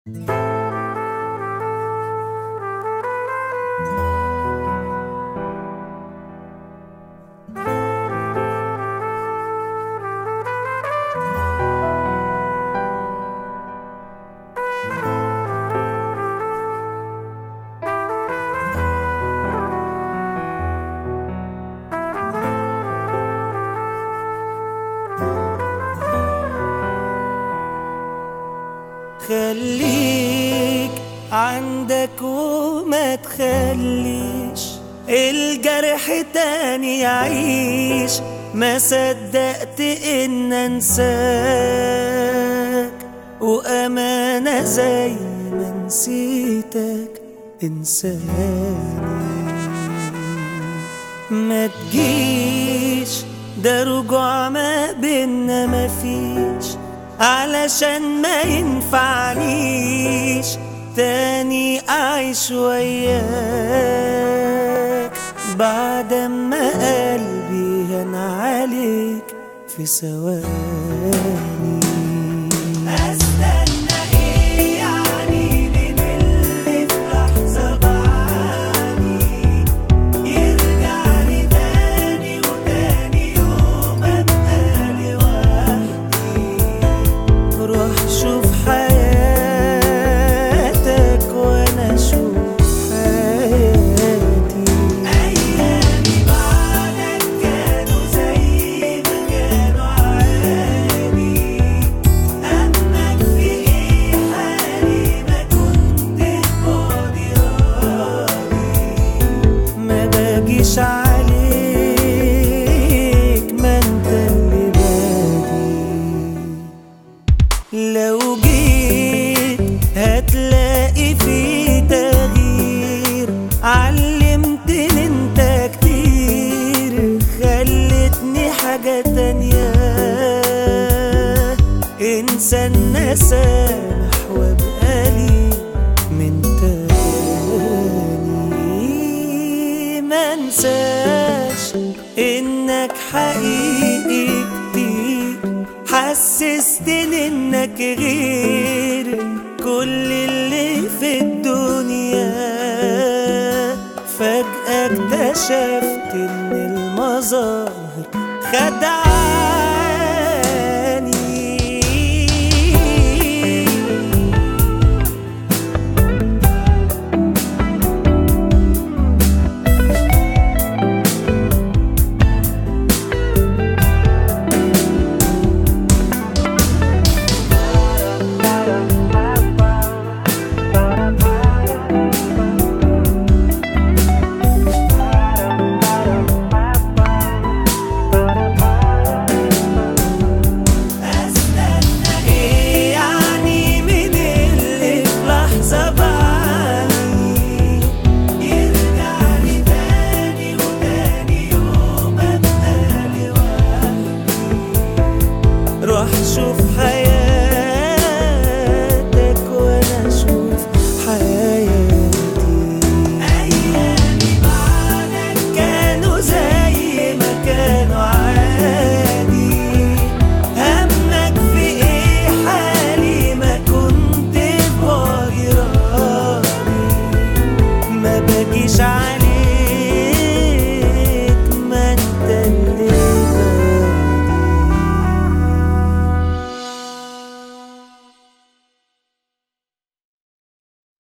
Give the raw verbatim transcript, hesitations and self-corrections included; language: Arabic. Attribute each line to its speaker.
Speaker 1: خليك عندك وما تخليش الجرح تاني يعيش. ما صدقت ان انساك وامانة زي ما نسيتك انساني. ما تجيش ده رجوع ما بينا مفيش، علشان ما ينفعنيش تاني أعيش وياك بعد ما قلبي هان عليك في ثواني. أستنى إيه يعني من اللي في لحظة بعاني يرجع لي تاني وتاني يوم أبقى لوحدي. روح شوف حياتك وانا اشوف حياتي. ايامي بعدك كانوا زي ما كانوا عادي، اما في ايه حالي ما كنت فاضي راضي. ما باجيش عليك ما انت اللي بادي. لو جيت هتلاقي في تغيير، علمتني انت كتير خلتني حاجة تانية. انسان نسامح وابقى لي من تاني. منساش انك حقيقي كتير، حسستني انك غير كل اللي في الدنيا. فجأة اكتشفت ان المظاهر خدعة.